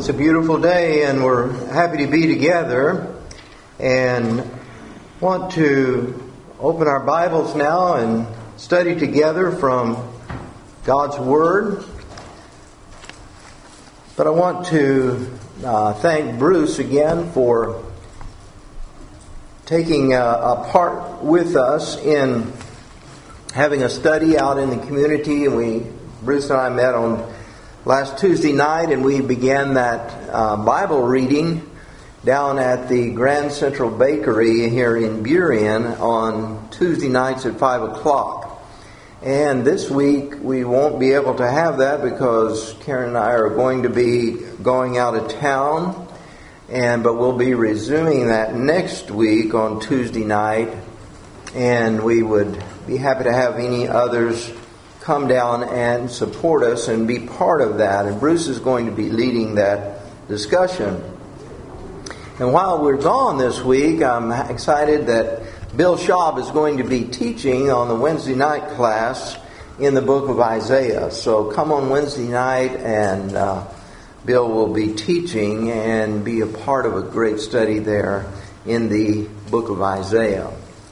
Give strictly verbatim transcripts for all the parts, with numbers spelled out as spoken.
It's a beautiful day and we're happy to be together and want to open our Bibles now and study together from God's Word. But I want to uh, thank Bruce again for taking a, a part with us in having a study out in the community. And we, Bruce and I met on last Tuesday night, and we began that uh, Bible reading down at the Grand Central Bakery here in Burien on Tuesday nights at five o'clock. And this week we won't be able to have that because Karen and I are going to be going out of town, and but we'll be resuming that next week on Tuesday night, and we would be happy to have any others come down and support us and be part of that. And Bruce is going to be leading that discussion. And while we're gone this week, I'm excited that Bill Schaub is going to be teaching on the Wednesday night class in the book of Isaiah. So come on Wednesday night and uh, Bill will be teaching and be a part of a great study there in the book of Isaiah.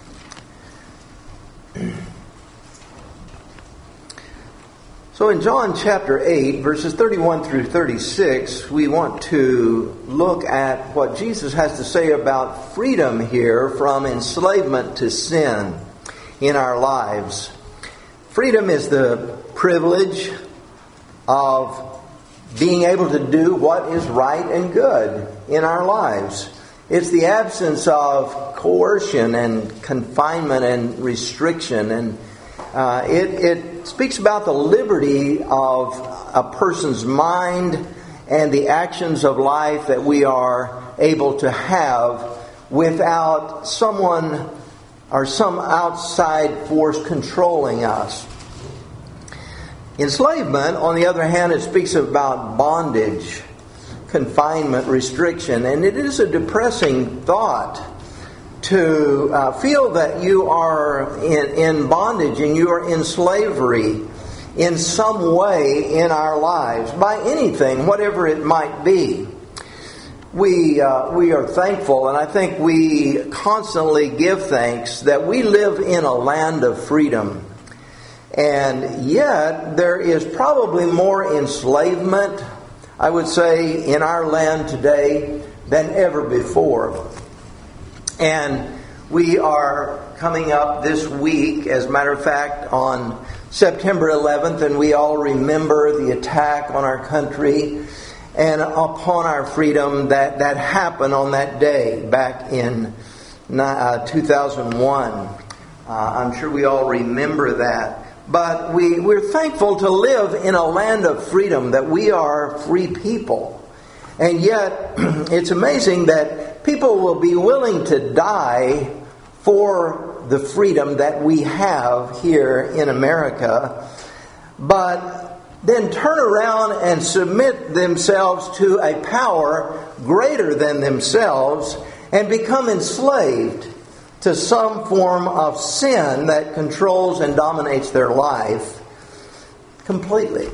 So in John chapter eight, verses thirty-one through thirty-six, we want to look at what Jesus has to say about freedom here from enslavement to sin in our lives. Freedom is the privilege of being able to do what is right and good in our lives. It's the absence of coercion and confinement and restriction, and uh, it, it speaks about the liberty of a person's mind and the actions of life that we are able to have without someone or some outside force controlling us. Enslavement, on the other hand, it speaks about bondage, confinement, restriction, and it is a depressing thought to uh, feel that you are in, in bondage and you are in slavery in some way in our lives, by anything, whatever it might be. We uh, we are thankful, and I think we constantly give thanks that we live in a land of freedom. And yet, there is probably more enslavement, I would say, in our land today than ever before. And we are coming up this week, as a matter of fact, on September eleventh, and we all remember the attack on our country and upon our freedom that, that happened on that day back in uh, two thousand one. Uh, I'm sure we all remember that. But we, we're thankful to live in a land of freedom, that we are free people. And yet, it's amazing that people will be willing to die for the freedom that we have here in America, but then turn around and submit themselves to a power greater than themselves and become enslaved to some form of sin that controls and dominates their life completely.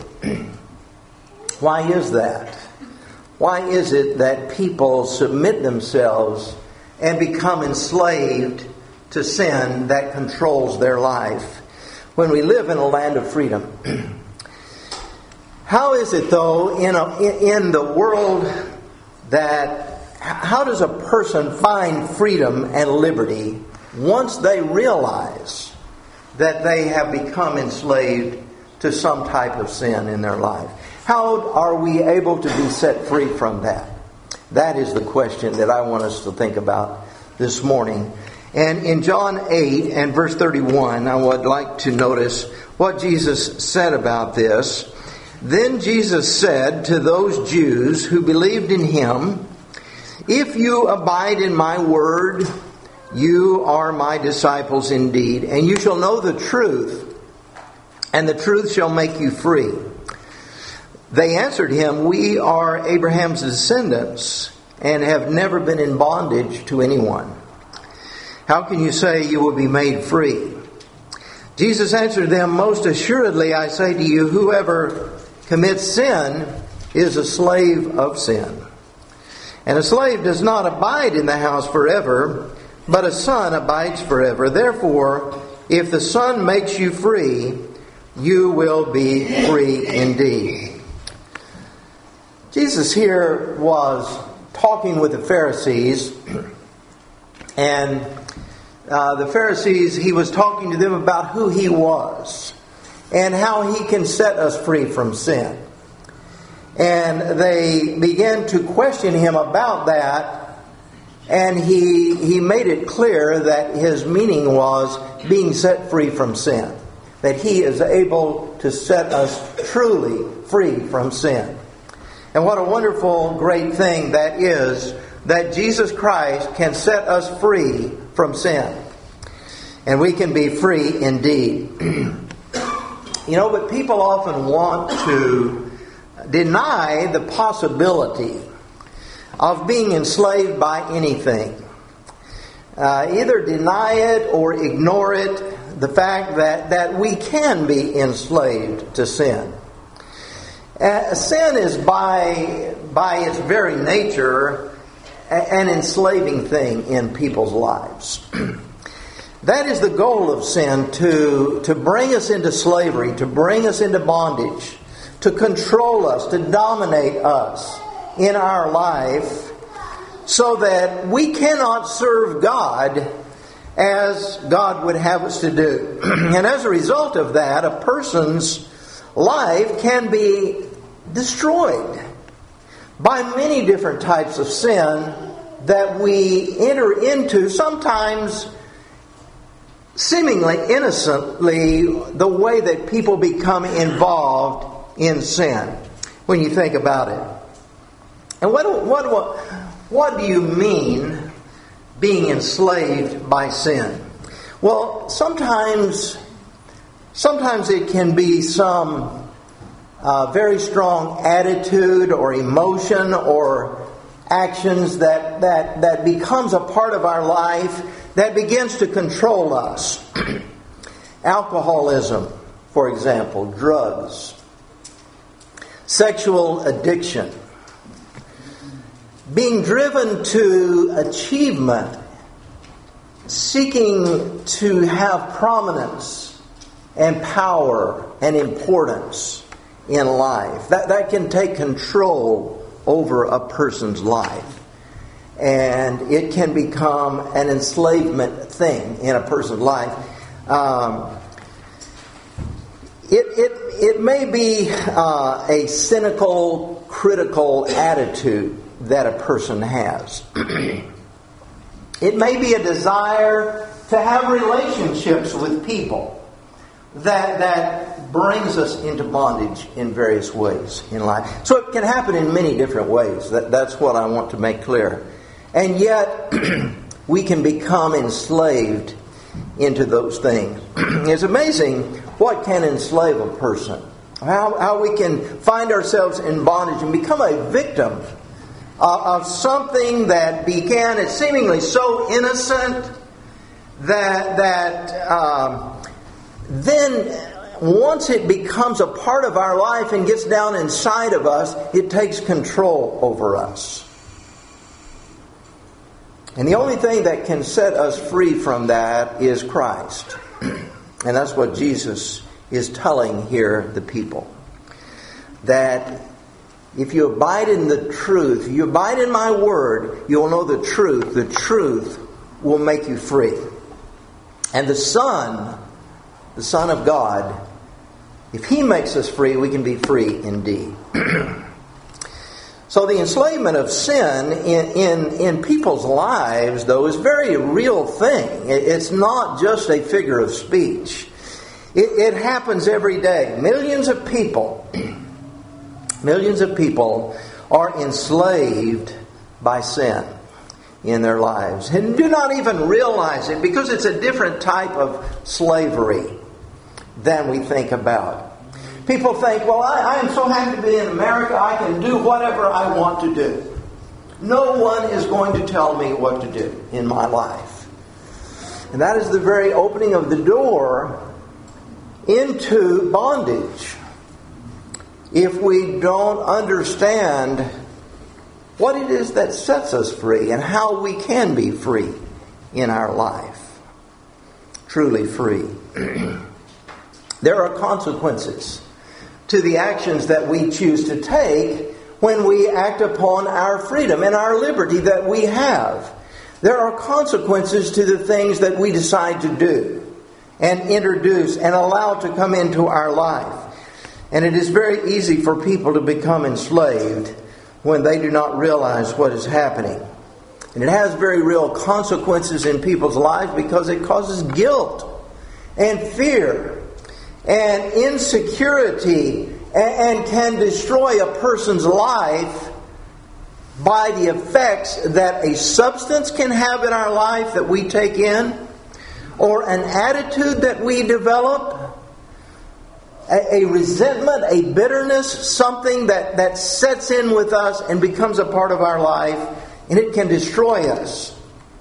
Why is that? Why is it that people submit themselves and become enslaved to sin that controls their life when we live in a land of freedom? How is it, though, in, a, in the world that, how does a person find freedom and liberty once they realize that they have become enslaved to some type of sin in their life? How are we able to be set free from that? That is the question that I want us to think about this morning. And in John eight and verse thirty-one, I would like to notice what Jesus said about this. Then Jesus said to those Jews who believed in him, "If you abide in my word, you are my disciples indeed, and you shall know the truth, and the truth shall make you free." They answered him, "We are Abraham's descendants and have never been in bondage to anyone. How can you say you will be made free?" Jesus answered them, "Most assuredly I say to you, whoever commits sin is a slave of sin. And a slave does not abide in the house forever, but a son abides forever. Therefore, if the Son makes you free, you will be free indeed. Jesus here was talking with the Pharisees, and uh, the Pharisees, he was talking to them about who he was and how he can set us free from sin. And they began to question him about that, and he he made it clear that his meaning was being set free from sin. That he is able to set us truly free from sin. And what a wonderful, great thing that is, that Jesus Christ can set us free from sin. And we can be free indeed. You know, but people often want to deny the possibility of being enslaved by anything. Uh, either deny it or ignore it, the fact that, that we can be enslaved to sin. Uh, sin is by, by its very nature an enslaving thing in people's lives. That is the goal of sin, to, to bring us into slavery, to bring us into bondage, to control us, to dominate us in our life, so that we cannot serve God as God would have us to do. And as a result of that, a person's life can be destroyed by many different types of sin that we enter into, sometimes seemingly innocently, the way that people become involved in sin, when you think about it. And what, what, what, what do you mean being enslaved by sin? Well, sometimes, sometimes it can be some uh, very strong attitude or emotion or actions that, that, that becomes a part of our life that begins to control us. Alcoholism, for example, drugs, sexual addiction, being driven to achievement, seeking to have prominence and power and importance in life. That, that can take control over a person's life. And it can become an enslavement thing in a person's life. Um, it, it, it may be uh, a cynical, critical attitude that a person has. It may be a desire to have relationships with people that that brings us into bondage in various ways in life. So it can happen in many different ways. That, that's what I want to make clear. And yet, we can become enslaved into those things. It's amazing what can enslave a person. How, how we can find ourselves in bondage and become a victim uh, of something that began as seemingly so innocent that, that um, then once it becomes a part of our life and gets down inside of us, it takes control over us. And the only thing that can set us free from that is Christ. And that's what Jesus is telling here the people. That if you abide in the truth, you abide in my word, you will know the truth. The truth will make you free. And the Son, the Son of God, if He makes us free, we can be free indeed. So the enslavement of sin in, in, in people's lives, though, is a very real thing. It's not just a figure of speech. It, it happens every day. Millions of people, millions of people are enslaved by sin in their lives and do not even realize it, because it's a different type of slavery than we think about. People think, well, I, I am so happy to be in America, I can do whatever I want to do. No one is going to tell me what to do in my life. And that is the very opening of the door into bondage. if we don't understand what it is that sets us free and how we can be free in our life. Truly free. There are consequences to the actions that we choose to take when we act upon our freedom and our liberty that we have. There are consequences to the things that we decide to do and introduce and allow to come into our life. And it is very easy for people to become enslaved when they do not realize what is happening. And it has very real consequences in people's lives because it causes guilt and fear and insecurity, and can destroy a person's life by the effects that a substance can have in our life that we take in, or an attitude that we develop, a, a resentment, a bitterness, something that, that sets in with us and becomes a part of our life, and it can destroy us.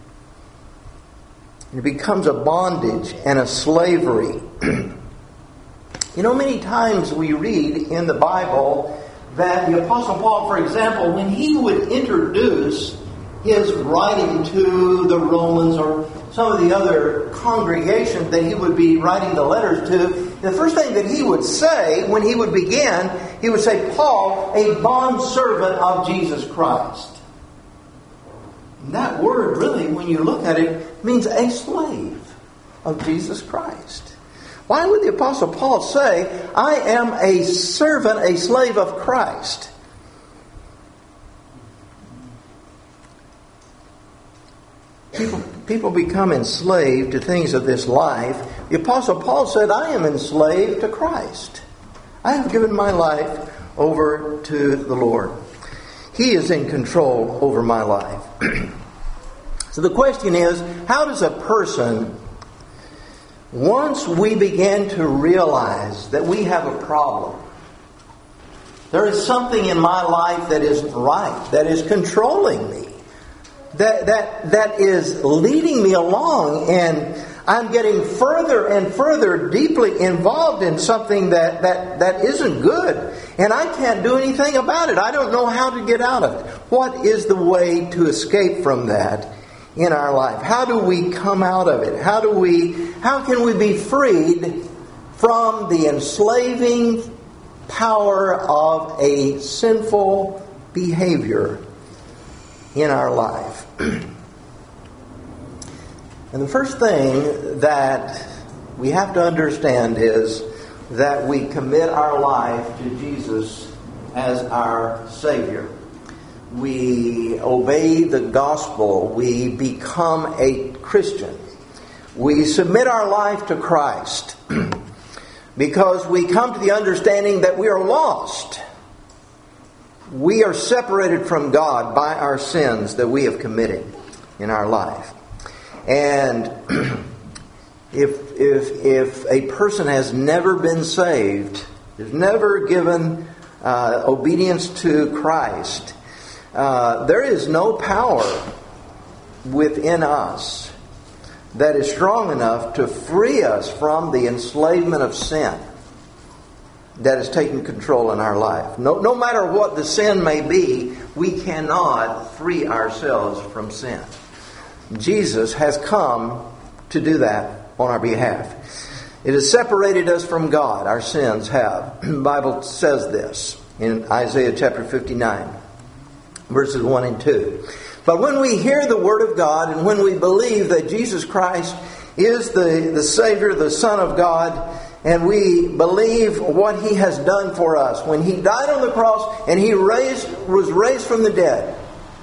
It becomes a bondage and a slavery. You know, many times we read in the Bible that the Apostle Paul, for example, when he would introduce his writing to the Romans or some of the other congregations that he would be writing the letters to, the first thing that he would say when he would begin, he would say, Paul, a bondservant of Jesus Christ. And that word really, when you look at it, means a slave of Jesus Christ. Why would the Apostle Paul say, I am a servant, a slave of Christ? People, people become enslaved to things of this life. The Apostle Paul said, I am enslaved to Christ. I have given my life over to the Lord. He is in control over my life. So the question is, how does a person, once we begin to realize that we have a problem, there is something in my life that isn't right, that is controlling me, that that that is leading me along, and I'm getting further and further deeply involved in something that, that, that isn't good, and I can't do anything about it. I don't know how to get out of it. What is the way to escape from that in our life? How do we come out of it? How do we, how can we be freed from the enslaving power of a sinful behavior in our life? And the first thing that we have to understand is that we commit our life to Jesus as our Savior. We obey the gospel. We become a Christian. We submit our life to Christ because we come to the understanding that we are lost. We are separated from God by our sins that we have committed in our life. And if if if a person has never been saved, has never given uh, obedience to Christ, uh, there is no power within us that is strong enough to free us from the enslavement of sin that has taken control in our life. No, no matter what the sin may be, we cannot free ourselves from sin. Jesus has come to do that on our behalf. It has separated us from God. Our sins have. The Bible says this in Isaiah chapter fifty-nine, verses one and two. But when we hear the Word of God and when we believe that Jesus Christ is the, the Savior, the Son of God, and we believe what He has done for us, when He died on the cross and He raised was raised from the dead,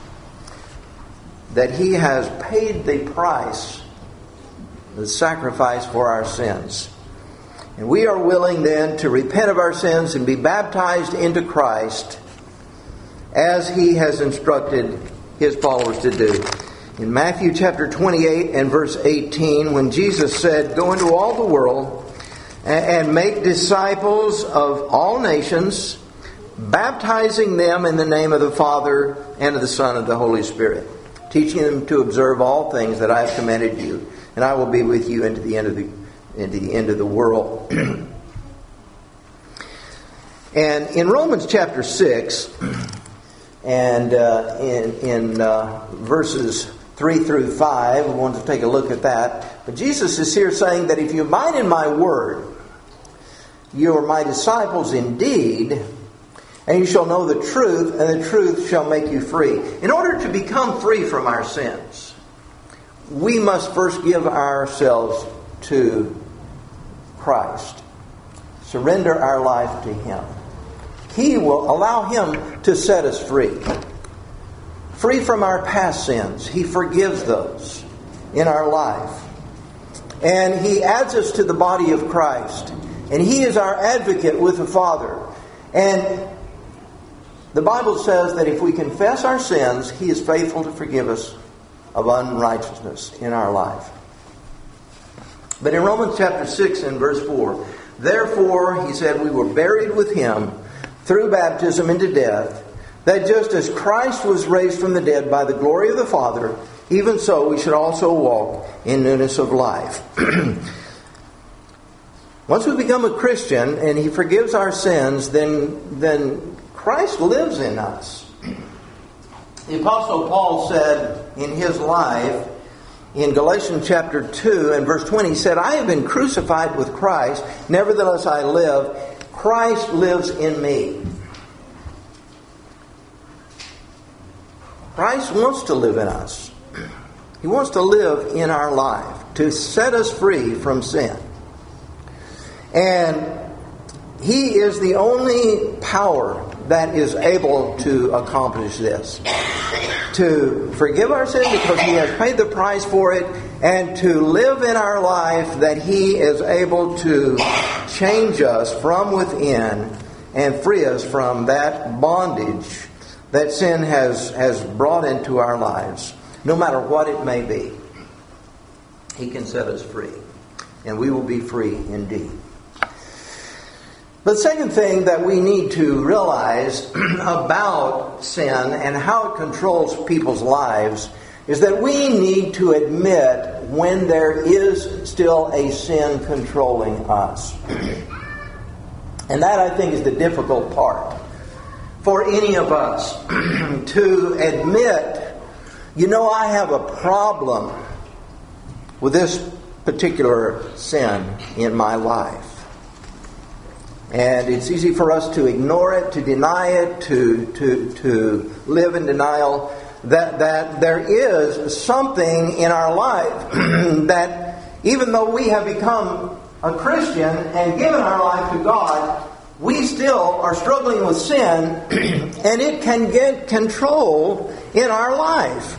that He has paid the price, the sacrifice for our sins. And we are willing then to repent of our sins and be baptized into Christ as He has instructed His followers to do. In Matthew chapter twenty-eight and verse eighteen, when Jesus said, "Go into all the world and make disciples of all nations, baptizing them in the name of the Father and of the Son and of the Holy Spirit, teaching them to observe all things that I have commanded you, and I will be with you into the end of the into the end of the world." And in Romans chapter six, and uh, in, in uh, verses three through five, we want to take a look at that. But Jesus is here saying that if you abide in my word, you are my disciples indeed, and you shall know the truth, and the truth shall make you free. In order to become free from our sins, we must first give ourselves to Christ. Surrender our life to Him. He will allow Him to set us free. Free from our past sins. He forgives those in our life. And He adds us to the body of Christ. And He is our advocate with the Father. And the Bible says that if we confess our sins, He is faithful to forgive us of unrighteousness in our life. But in Romans chapter six and verse four, therefore, he said, we were buried with Him through baptism into death, that just as Christ was raised from the dead by the glory of the Father, even so we should also walk in newness of life. Once we become a Christian and He forgives our sins, then, then Christ lives in us. The Apostle Paul said in his life, in Galatians chapter two and verse twenty, he said, I have been crucified with Christ, nevertheless I live. Christ lives in me. Christ wants to live in us. He wants to live in our life, to set us free from sin. And He is the only power that is able to accomplish this. To forgive our sin because He has paid the price for it, and to live in our life that He is able to change us from within and free us from that bondage that sin has, has brought into our lives, no matter what it may be. He can set us free, and we will be free indeed. The second thing that we need to realize about sin and how it controls people's lives is that we need to admit when there is still a sin controlling us. And that, I think, is the difficult part for any of us to admit, you know, I have a problem with this particular sin in my life. And it's easy for us to ignore it, to deny it, to to to live in denial that that there is something in our life that even though we have become a Christian and given our life to God, we still are struggling with sin, and it can get control in our life.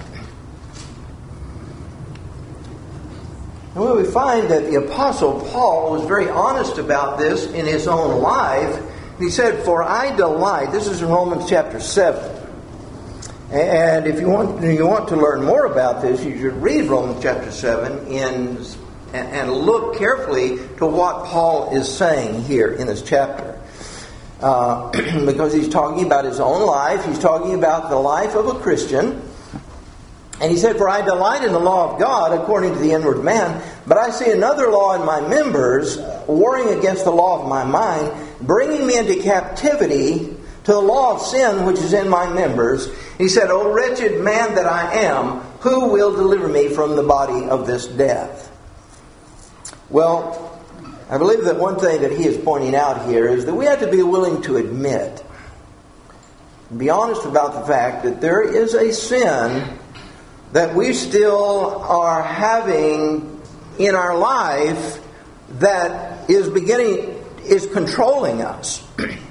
And when we find that the Apostle Paul was very honest about this in his own life, he said, for I delight, this is in Romans chapter seven. And if you want, you want to learn more about this, you should read Romans chapter seven in, and look carefully to what Paul is saying here in this chapter. Uh, because he's talking about his own life, he's talking about the life of a Christian. And he said, for I delight in the law of God according to the inward man, but I see another law in my members, warring against the law of my mind, bringing me into captivity to the law of sin which is in my members. He said, O wretched man that I am, who will deliver me from the body of this death? Well, I believe that one thing that he is pointing out here is that we have to be willing to admit, be honest about the fact that there is a sin that we still are having in our life that is beginning, is controlling us.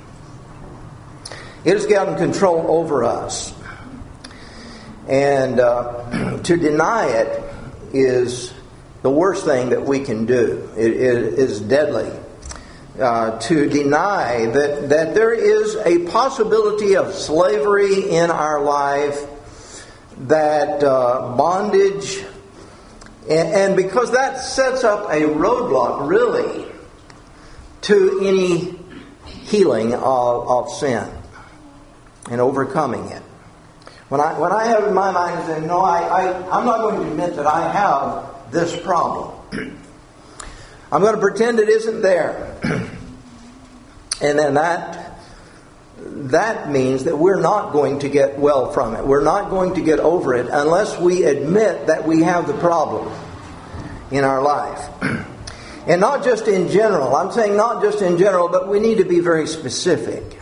It has gotten control over us. And uh, to deny it is the worst thing that we can do. It, it is deadly. Uh, to deny that, that there is a possibility of slavery in our life, that uh, bondage, and, and because that sets up a roadblock, really, to any healing of, of sin and overcoming it. When I when I have in my mind, I say, no, I, I, I'm not going to admit that I have this problem. I'm going to pretend it isn't there. And then that that means that we're not going to get well from it. We're not going to get over it unless we admit that we have the problem in our life. And not just in general. I'm saying not just in general, but we need to be very specific.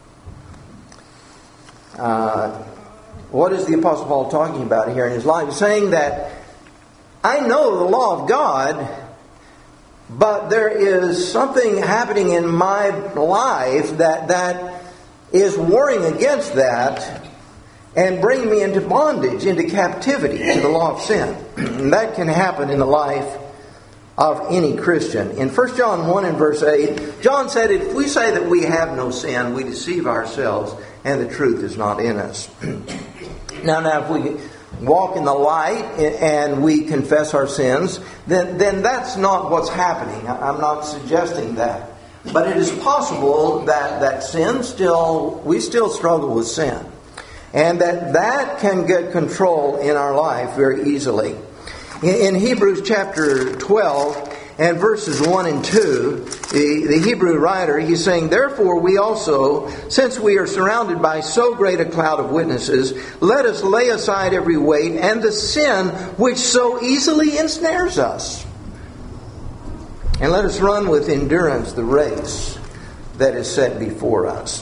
Uh, what is the Apostle Paul talking about here in his life? He's saying that I know the law of God, but there is something happening in my life that that is warring against that and bringing me into bondage, into captivity to the law of sin. And that can happen in the life of any Christian. In First John one and verse eight, John said, if we say that we have no sin, we deceive ourselves and the truth is not in us. Now, now, if we walk in the light and we confess our sins, then, then that's not what's happening. I'm not suggesting that. But it is possible that, that sin still, we still struggle with sin. And that that can get control in our life very easily. In, in Hebrews chapter twelve and verses one and two, the, the Hebrew writer, he's saying, therefore we also, since we are surrounded by so great a cloud of witnesses, let us lay aside every weight and the sin which so easily ensnares us. And let us run with endurance the race that is set before us.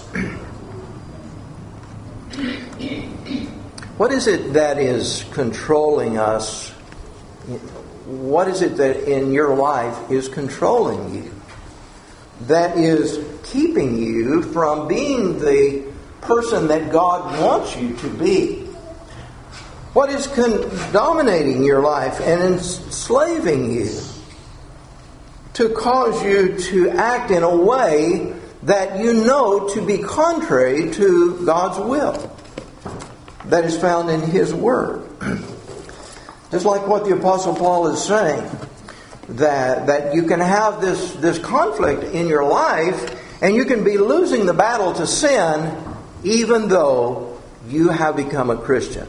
What is it that is controlling us? What is it that in your life is controlling you? That is keeping you from being the person that God wants you to be? What is con- dominating your life and enslaving you to cause you to act in a way that you know to be contrary to God's will that is found in His Word? Just like what the Apostle Paul is saying, that, that you can have this, this conflict in your life and you can be losing the battle to sin even though you have become a Christian.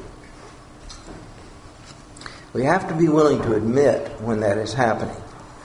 We have to be willing to admit when that is happening.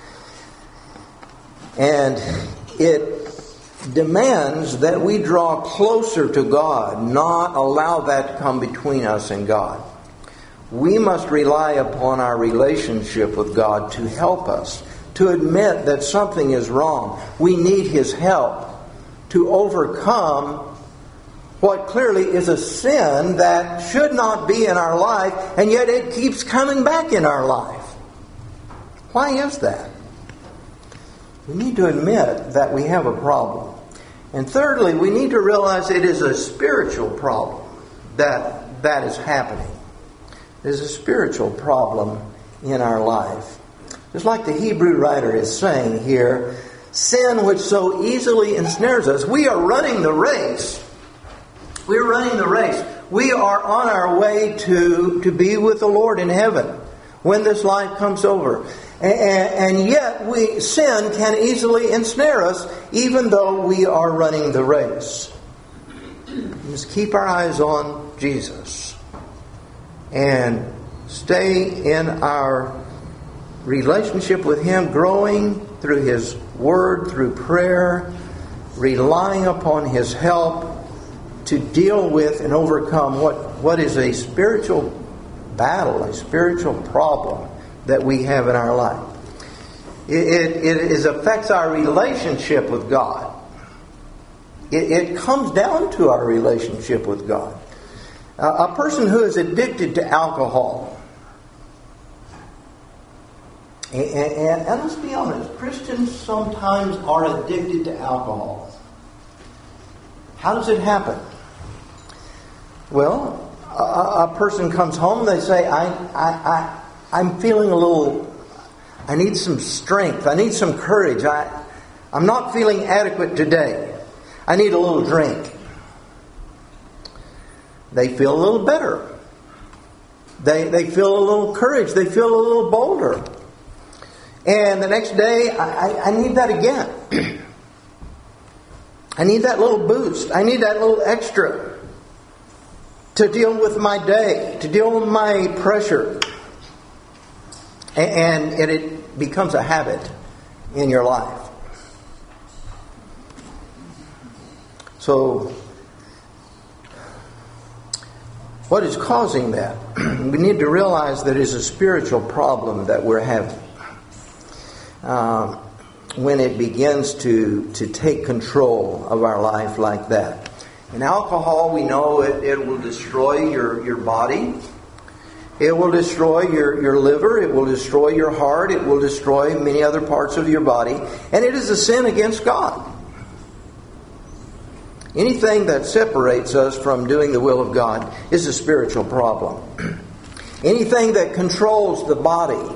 And it demands that we draw closer to God, not allow that to come between us and God. We must rely upon our relationship with God to help us, to admit that something is wrong. We need His help to overcome what clearly is a sin that should not be in our life, and yet it keeps coming back in our life. Why is that? We need to admit that we have a problem. And thirdly, we need to realize it is a spiritual problem that that is happening. It is a spiritual problem in our life. Just like the Hebrew writer is saying here, sin which so easily ensnares us. We are running the race. We're running the race. We are on our way to, to be with the Lord in heaven when this life comes over. And, and yet we sin can easily ensnare us even though we are running the race. We must keep our eyes on Jesus and stay in our relationship with Him, growing through His Word, through prayer, relying upon His help to deal with and overcome what, what is a spiritual battle, a spiritual problem that we have in our life. It, it, it is, affects our relationship with God. It, it comes down to our relationship with God. Uh, a person who is addicted to alcohol, and, and, and let's be honest, Christians sometimes are addicted to alcohol. How does it happen? Well, a, a person comes home, they say, I, I, I, I'm feeling a little, I need some strength, I need some courage, I, I'm not feeling adequate today, I need a little drink. They feel a little better. They, they feel a little courage, they feel a little bolder. And the next day, I, I, I need that again. I need that little boost. I need that little extra to deal with my day, to deal with my pressure. And, and it becomes a habit in your life. So What is causing that? We need to realize that it's a spiritual problem that we're having. Um, when it begins to, to take control of our life like that. And alcohol, we know it, it will destroy your, your body. It will destroy your, your liver. It will destroy your heart. It will destroy many other parts of your body. And it is a sin against God. Anything that separates us from doing the will of God is a spiritual problem. Anything that controls the body,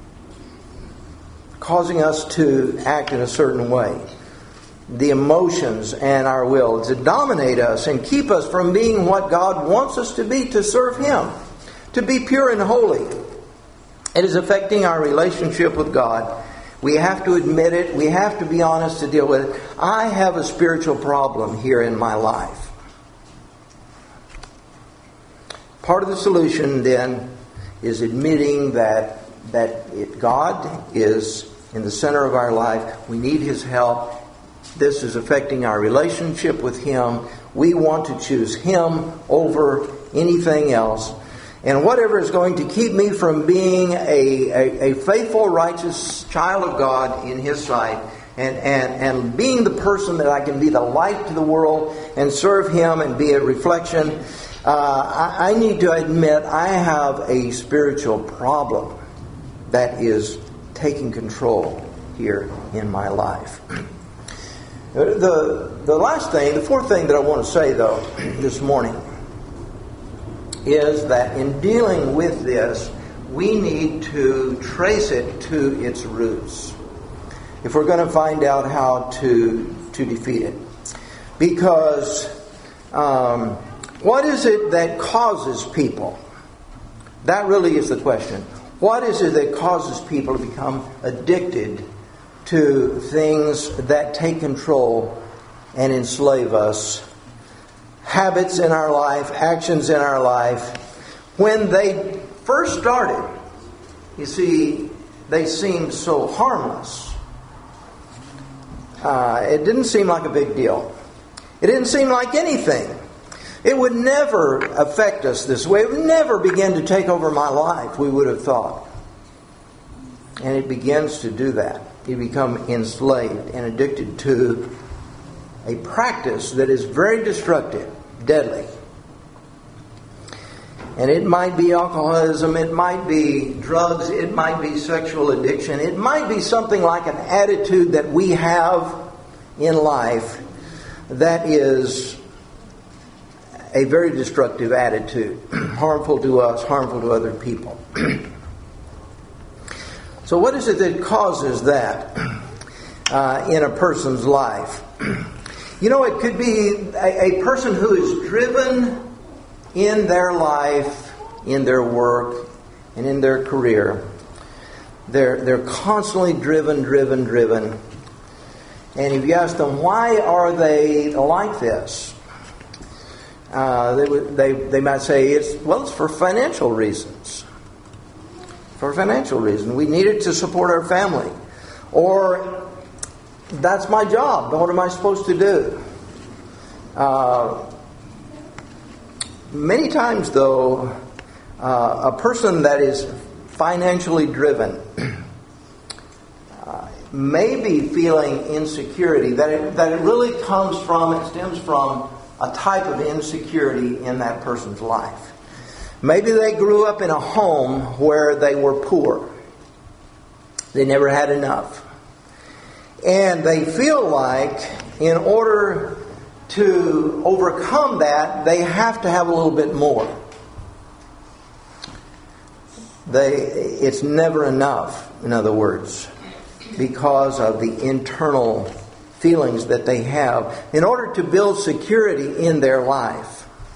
causing us to act in a certain way, the emotions and our will, to dominate us and keep us from being what God wants us to be, to serve Him, to be pure and holy. It is affecting our relationship with God. We have to admit it. We have to be honest to deal with it. I have a spiritual problem here in my life. Part of the solution then is admitting that that it, God is in the center of our life. We need His help. This is affecting our relationship with Him. We want to choose Him over anything else. And whatever is going to keep me from being a, a, a faithful, righteous child of God in His sight, and, and, and being the person that I can be the light to the world and serve Him and be a reflection, uh, I, I need to admit I have a spiritual problem that is taking control here in my life. The, the last thing, the fourth thing that I want to say, though, this morning, is that in dealing with this, we need to trace it to its roots if we're going to find out how to, to defeat it. Because um, what is it that causes people? That really is the question. What is it that causes people to become addicted to things that take control and enslave us? Habits in our life, actions in our life. When they first started, you see, they seemed so harmless. Uh, it didn't seem like a big deal. It didn't seem like anything. It would never affect us this way. It would never begin to take over my life, we would have thought. And it begins to do that. You become enslaved and addicted to a practice that is very destructive, deadly. And it might be alcoholism, it might be drugs, it might be sexual addiction, it might be something like an attitude that we have in life that is a very destructive attitude, harmful to us, harmful to other people. So what is it that causes that uh, in a person's life? You know, it could be a, a person who is driven in their life, in their work, and in their career. They're, they're constantly driven, driven, driven. And if you ask them, why are they like this? Uh, they, would, they, they might say, it's well, it's for financial reasons. For financial reasons. We need it to support our family. Or, that's my job. What am I supposed to do? Uh, many times, though, uh, a person that is financially driven uh, may be feeling insecurity. That it, that it really comes from, it stems from a type of insecurity in that person's life. Maybe they grew up in a home where they were poor. They never had enough. And they feel like in order to overcome that, they have to have a little bit more. They, it's never enough, in other words, because of the internal feelings that they have in order to build security in their life.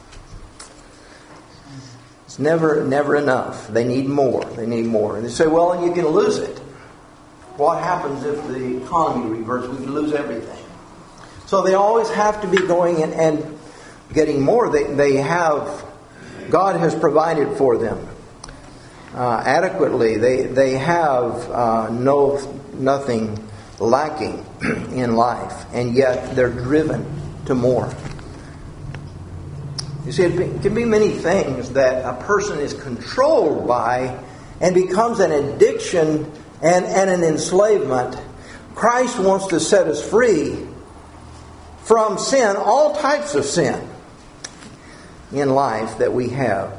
It's never, never enough. They need more. They need more. And they say, well, you can lose it. What happens if the economy reverts? We can lose everything. So they always have to be going and, and getting more. They, they have, God has provided for them uh, adequately. They, they have uh, no nothing lacking in life. And yet they're driven to more. You see, it can be many things that a person is controlled by and becomes an addiction and, and an enslavement. Christ wants to set us free from sin, all types of sin in life that we have.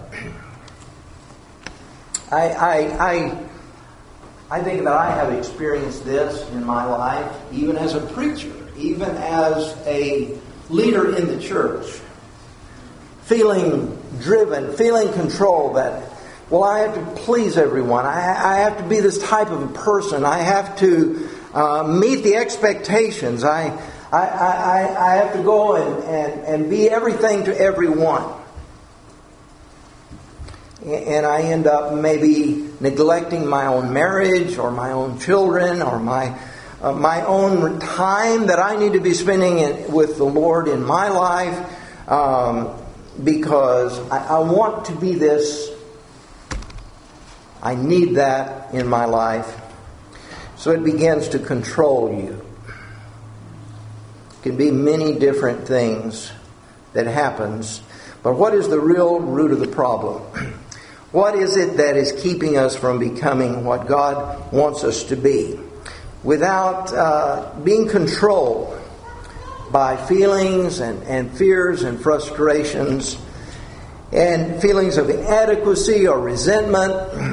I, I, I, I think that I have experienced this in my life, even as a preacher, even as a leader in the church. Feeling driven, feeling controlled that, well, I have to please everyone. I, I have to be this type of a person. I have to uh, meet the expectations. I, I, I, I have to go and, and, and be everything to everyone. And I end up maybe neglecting my own marriage or my own children or my uh, my own time that I need to be spending in, with the Lord in my life. Um, Because I, I want to be this, I need that in my life. So it begins to control you. It can be many different things that happens. But what is the real root of the problem? What is it that is keeping us from becoming what God wants us to be? Without uh, being controlled by feelings and, and fears and frustrations and feelings of inadequacy or resentment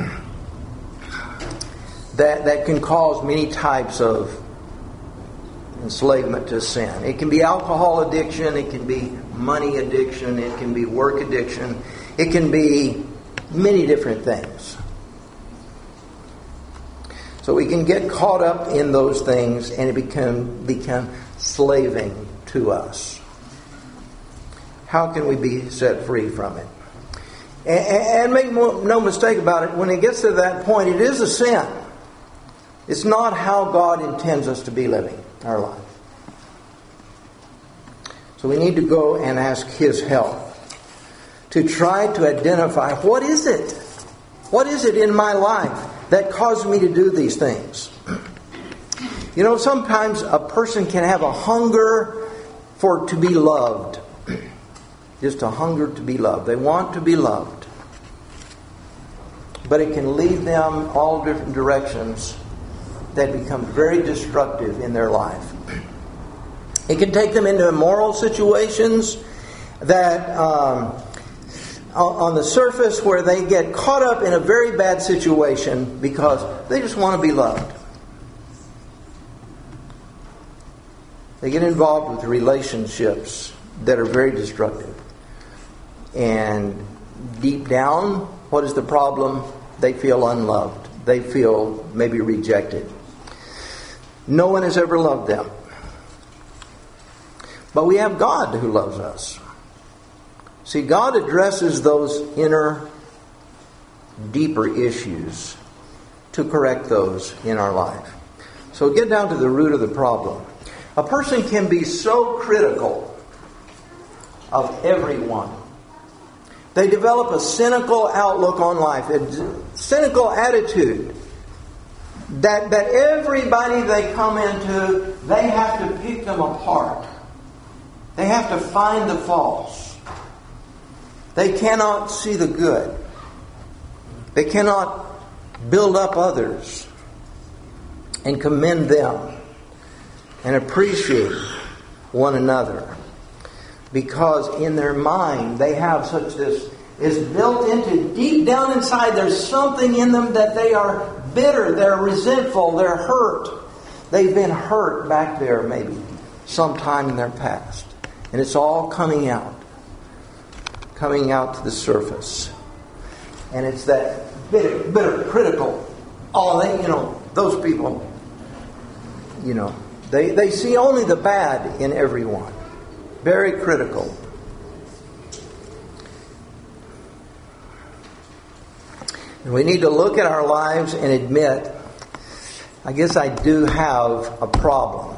that, that can cause many types of enslavement to sin. It can be alcohol addiction, it can be money addiction, it can be work addiction, it can be many different things. So we can get caught up in those things and it become become slaving to us. How can we be set free from it? And, and make no mistake about it, when it gets to that point, it is a sin. It's not how God intends us to be living our life. So we need to go and ask His help to try to identify, what is it? What is it in my life that caused me to do these things? You know, sometimes a person can have a hunger for to be loved. Just a hunger to be loved. They want to be loved. But it can lead them all different directions that become very destructive in their life. It can take them into immoral situations that um, on the surface where they get caught up in a very bad situation because they just want to be loved. They get involved with relationships that are very destructive. And deep down, what is the problem? They feel unloved. They feel maybe rejected. No one has ever loved them. But we have God who loves us. See, God addresses those inner, deeper issues to correct those in our life. So get down to the root of the problem. A person can be so critical of everyone. They develop a cynical outlook on life, a cynical attitude that, that everybody they come into, they have to pick them apart. They have to find the faults. They cannot see the good. They cannot build up others and commend them and appreciate one another. Because in their mind, they have such this, is built into deep down inside, there's something in them that they are bitter, they're resentful, they're hurt. They've been hurt back there maybe sometime in their past. And it's all coming out. Coming out to the surface. And it's that bitter, bitter, critical. Oh, they, you know, those people, you know, they, they see only the bad in everyone. Very critical. And we need to look at our lives and admit, I guess I do have a problem.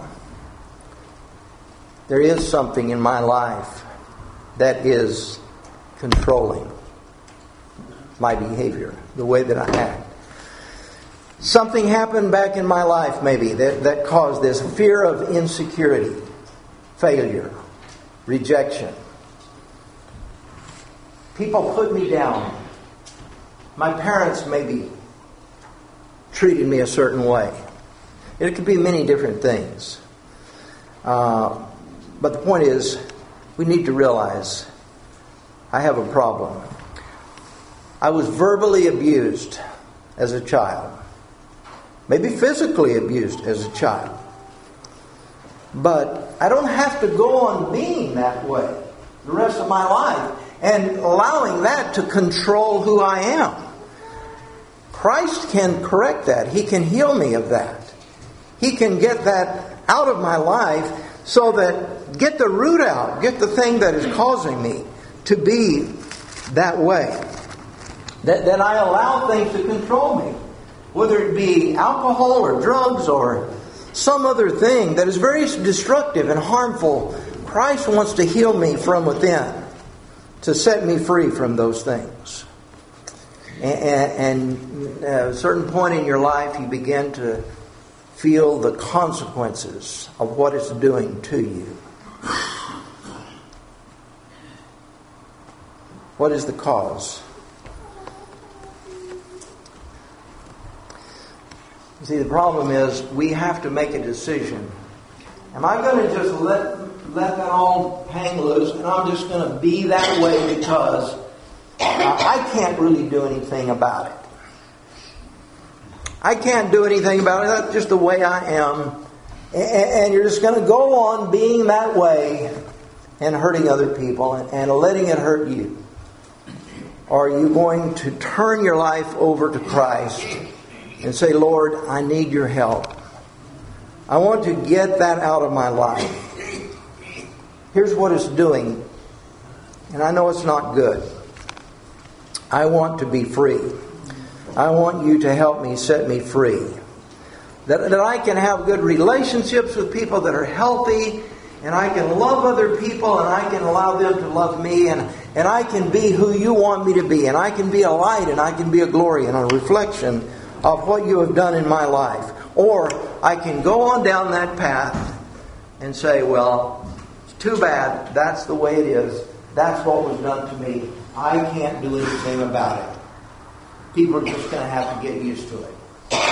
There is something in my life that is controlling my behavior, the way that I act. Something happened back in my life maybe that, that caused this fear of insecurity, failure, rejection. People put me down. My parents maybe treated me a certain way. It could be many different things. Uh, but the point is, we need to realize I have a problem. I was verbally abused as a child. Maybe physically abused as a child. But I don't have to go on being that way the rest of my life and allowing that to control who I am. Christ can correct that. He can heal me of that. He can get that out of my life so that, get the root out, get the thing that is causing me to be that way. That, that I allow things to control me. Whether it be alcohol or drugs or some other thing that is very destructive and harmful, Christ wants to heal me from within, to set me free from those things. And, and at a certain point in your life, you begin to feel the consequences of what it's doing to you. What is the cause? You see, the problem is we have to make a decision. Am I going to just let let that all hang loose and I'm just going to be that way because I can't really do anything about it? I can't do anything about it. That's just the way I am. And you're just going to go on being that way and hurting other people and letting it hurt you. Or are you going to turn your life over to Christ and say, Lord, I need your help. I want to get that out of my life. Here's what it's doing. And I know it's not good. I want to be free. I want you to help me set me free. That, that I can have good relationships with people that are healthy. And I can love other people and I can allow them to love me. And, and I can be who you want me to be. And I can be a light and I can be a glory and a reflection of what you have done in my life. Or I can go on down that path and say, well, it's too bad. That's the way it is. That's what was done to me. I can't do anything about it. People are just going to have to get used to it.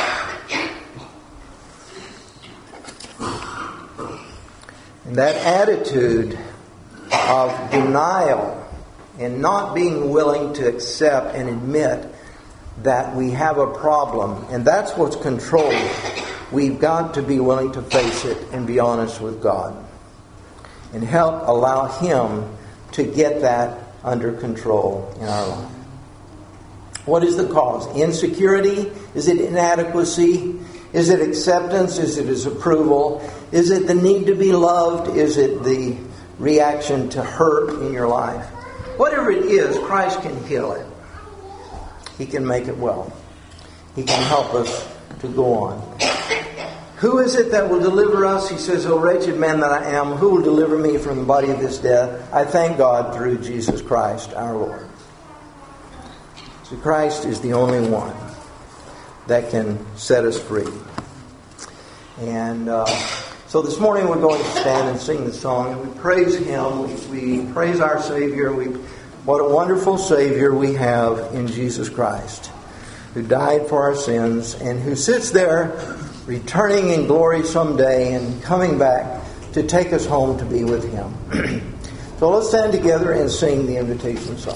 And that attitude of denial and not being willing to accept and admit that we have a problem, and that's what's controlled. We've got to be willing to face it and be honest with God. And help allow Him to get that under control in our life. What is the cause? Insecurity? Is it inadequacy? Is it acceptance? Is it His approval? Is it the need to be loved? Is it the reaction to hurt in your life? Whatever it is, Christ can heal it. He can make it well. He can help us to go on. Who is it that will deliver us? He says, O wretched man that I am, who will deliver me from the body of this death? I thank God through Jesus Christ our Lord. So Christ is the only one that can set us free. And uh, so this morning we're going to stand and sing the song, and we praise Him. We, we praise our Savior. We, what a wonderful Savior we have in Jesus Christ, who died for our sins and who sits there returning in glory someday and coming back to take us home to be with Him. So let's stand together and sing the invitation song.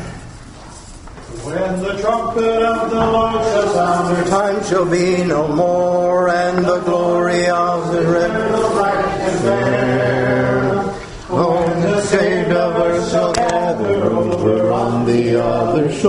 When the trumpet of the Lord shall sound, the time shall be no more, and the glory of the risen